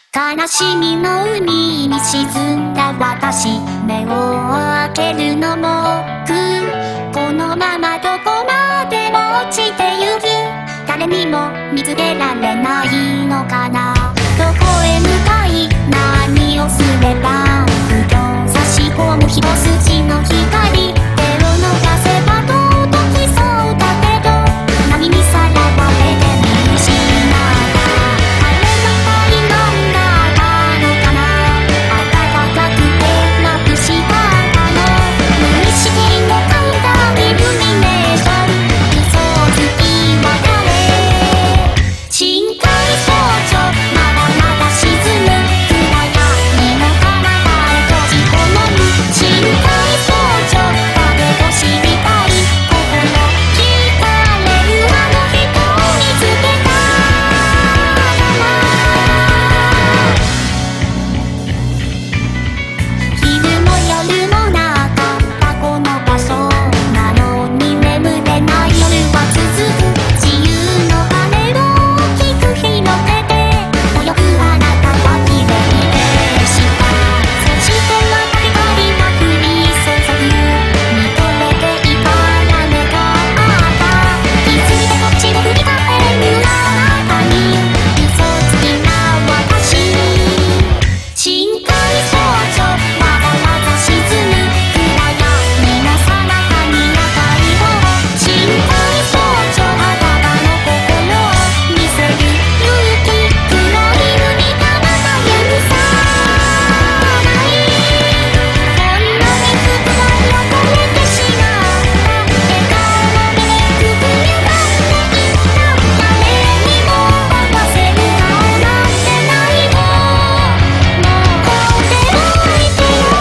悲しみの海に沈んだ私、目を開けるのもこのままどこまでも落ちてゆく。誰にも見つけられないのかな。どこへ向かい何をすればふと差し込む一筋の光。手を逃せば届きそうだけど波にさらわれて見失った。あれは一体何だったのかな。暖かくて眩しかったの。無意識の簡単イルミネーション。嘘つきは誰。深海少女まだまだ沈む暗闇の彼方へ閉じこもる。深海少女だけど知りたい心惹かれるあの人を見つけたら。昼も夜もなかったこの場所なのに眠れない夜は続く。自由の羽を大きく広げて泳ぐあなたは綺麗でした。そして光が降り注ぐ。見とれていたら目があった。気づいてこっちを振り返るあなたに嘘つきな私。深海少女わざわざ沈む暗闇の彼方に赤い方。深海少女裸の心を見せる勇気。黒い海がまた許さない。ほんのに少し汚れてしまった笑顔を目くぐりばっていった。誰にも渡せる顔なんてないの。もうこうでもいてよ。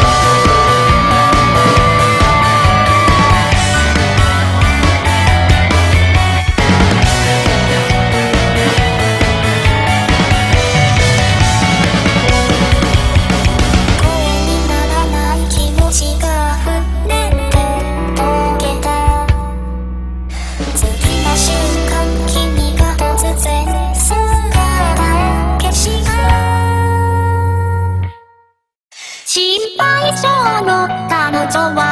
声にならない気持ちが溢れて溶けた。次の瞬間君が突然姿を消した。心配性の彼女は